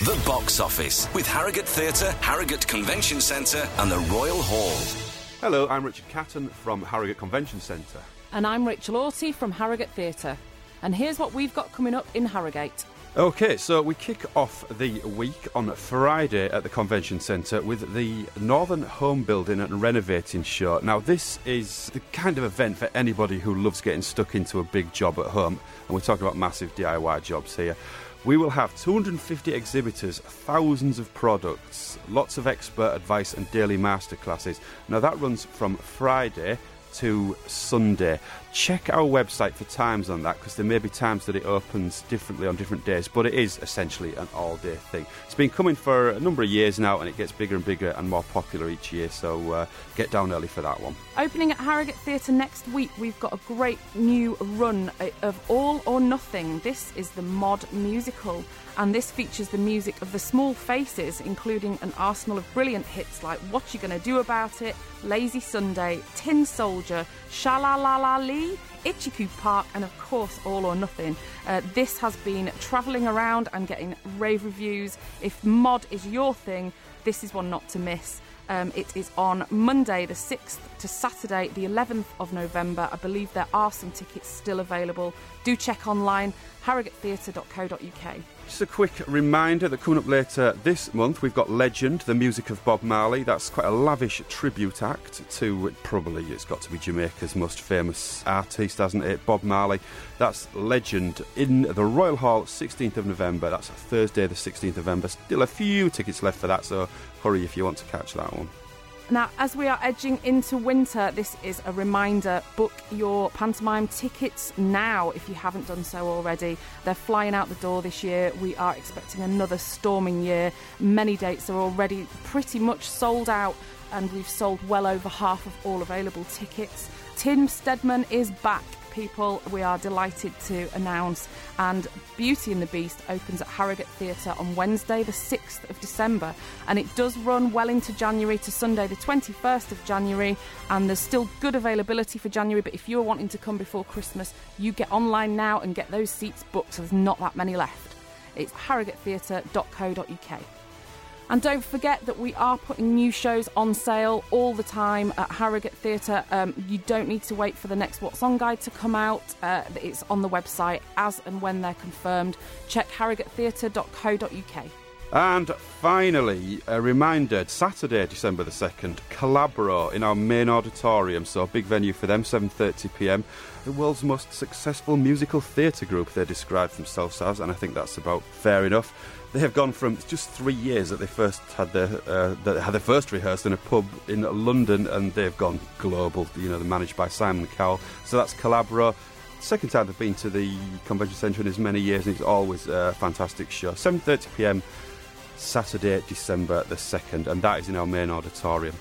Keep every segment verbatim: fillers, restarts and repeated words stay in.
The Box Office with Harrogate Theatre, Harrogate Convention Centre and the Royal Hall. Hello, I'm Richard Catton from Harrogate Convention Centre. And I'm Rachel Orty from Harrogate Theatre. And here's what we've got coming up in Harrogate. OK, so we kick off the week on Friday at the Convention Centre with the Northern Home Building and Renovating Show. Now, this is the kind of event for anybody who loves getting stuck into a big job at home, and we're talking about massive D I Y jobs here. We will have two hundred fifty exhibitors, thousands of products, lots of expert advice and daily masterclasses. Now, that runs from Friday to Sunday. Check our website for times on that, because there may be times that it opens differently on different days, but it is essentially an all-day thing. It's been coming for a number of years now, and it gets bigger and bigger and more popular each year, so uh, get down early for that one. Opening at Harrogate Theatre next week, we've got a great new run of All or Nothing. This is the Mod musical, and this features the music of the Small Faces, including an arsenal of brilliant hits like What You Gonna Do About It, Lazy Sunday, Tin Soldier, Sha-La-La-La-Lee, Itchy Park, and of course All or Nothing. Uh, this has been travelling around and getting rave reviews. If mod is your thing, this is one not to miss. Um, it is on Monday the sixth to Saturday the eleventh of November. I believe there are some tickets still available. Do check online, harrogate theatre dot co dot uk. Just a quick reminder that coming up later this month, we've got Legend, the music of Bob Marley. That's quite a lavish tribute act to, probably it's got to be Jamaica's most famous artist, hasn't it, Bob Marley. That's Legend in the Royal Hall, sixteenth of November. That's Thursday the sixteenth of November. Still a few tickets left for that, so hurry if you want to catch that one. Now, as we are edging into winter, this is a reminder, book your pantomime tickets now if you haven't done so already. They're flying out the door this year. We are expecting another storming year. Many dates are already pretty much sold out, and we've sold well over half of all available tickets. Tim Stedman is back, people. We are delighted to announce, and Beauty and the Beast opens at Harrogate Theatre on Wednesday the sixth of December, and it does run well into January to Sunday the twenty-first of January, and there's still good availability for January, but if you're wanting to come before Christmas, you get online now and get those seats booked, so there's not that many left. It's harrogate theatre dot co dot uk. And don't forget that we are putting new shows on sale all the time at Harrogate Theatre. Um, you don't need to wait for the next What's On guide to come out. Uh, it's on the website as and when they're confirmed. Check harrogate theatre dot co dot uk. And finally, a reminder, Saturday, December the second, Calabro in our main auditorium, so a big venue for them, seven thirty p m. The world's most successful musical theatre group, they describe themselves as, and I think that's about fair enough. They have gone from just three years that they first had their uh, that had their first rehearsed in a pub in London, and they've gone global. You know, they're managed by Simon Cowell. So that's Calabro. Second time they've been to the Convention Centre in as many years, and it's always a fantastic show. seven thirty p m, Saturday, December the second, and that is in our main auditorium.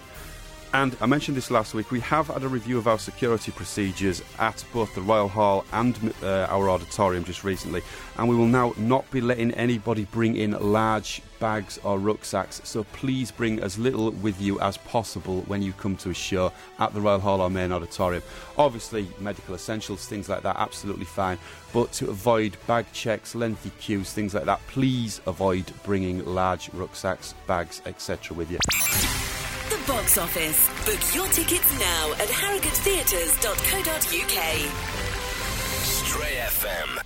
And I mentioned this last week, we have had a review of our security procedures at both the Royal Hall and uh, our auditorium just recently, and we will now not be letting anybody bring in large bags or rucksacks, so please bring as little with you as possible when you come to a show at the Royal Hall or main auditorium. Obviously, medical essentials, things like that, absolutely fine, but to avoid bag checks, lengthy queues, things like that, please avoid bringing large rucksacks, bags, et cetera with you. The Box Office. Book your tickets now at harrogate theatres dot co dot uk. Stray F M.